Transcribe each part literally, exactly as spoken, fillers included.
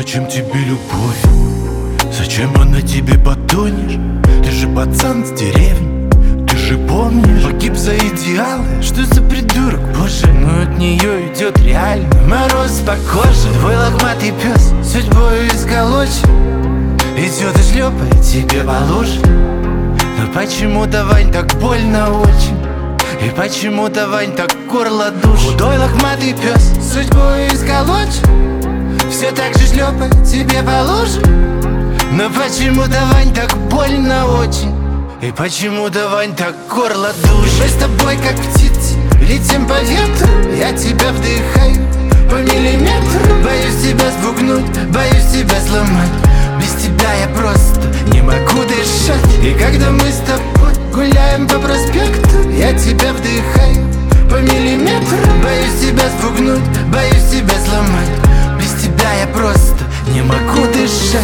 Зачем тебе любовь? Зачем она тебе потонешь? Ты же пацан с деревни, ты же помнишь? Погиб за идеалы, что за придурок, боже. Но от нее идет реально мороз по коже. Твой лохматый пес судьбою исколочен, идет и шлепает тебе по луже. Но почему-то, Вань, так больно очень, и почему-то, Вань, так горло душит. Худой лохматый пес судьбою исколочен, все так же шлепает тебе по луже. Но почему-то, Вань, так больно очень, и почему-то, Вань, так горло душит. Мы с тобой как птицы летим по ветру, я тебя вдыхаю по миллиметру. Боюсь тебя спугнуть, боюсь тебя сломать. Без тебя я просто не могу дышать. И когда мы с тобой гуляем по проспекту, я тебя вдыхаю по миллиметру. Боюсь тебя спугнуть, боюсь тебя сломать. Без тебя я просто не могу дышать.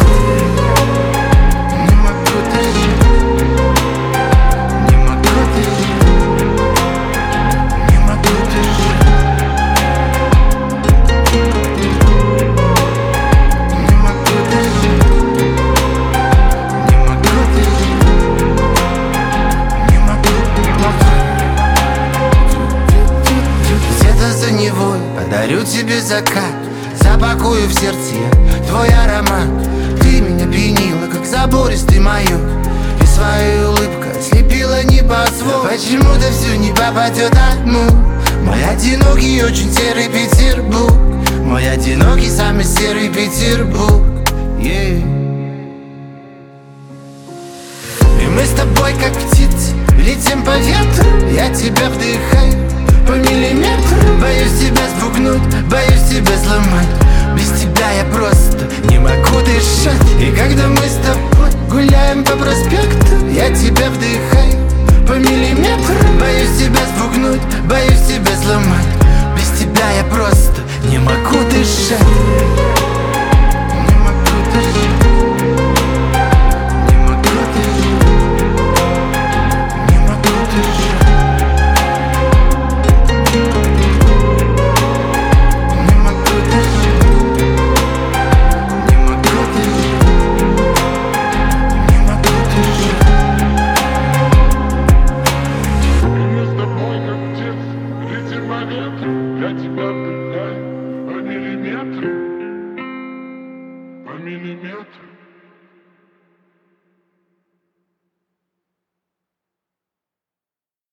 Не могу дышать. Не могу дышать. Не могу дышать. Не могу дышать. Не могу дышать. Не могу, не могу. Где-то за Невой подарю тебе закат, запакую в сердце я твой аромат. Ты меня пьянила, как забористый майор, и своей улыбкой слепила небосвод. Почему-то все не попадет одну. Мой одинокий, очень серый Петербург, мой одинокий, самый серый Петербург, yeah. И мы с тобой как птицы летим по ветру, я тебя вдыхаю по миллиметру. Боюсь тебя спугнуть, боюсь тебя сломать. Без тебя я просто не могу дышать. И когда мы с тобой гуляем по проспекту, я тебя вдыхаю по миллиметру. Боюсь тебя спугнуть, боюсь тебя сломать. Без тебя я просто не могу дышать. Не могу дышать. Не могу дышать. Не могу дышать. Не могу дышать. Не могу дышать. Не могу дышать. Мы с тобой как птицы летим по ветру, я тебя вдыхаю по миллиметру.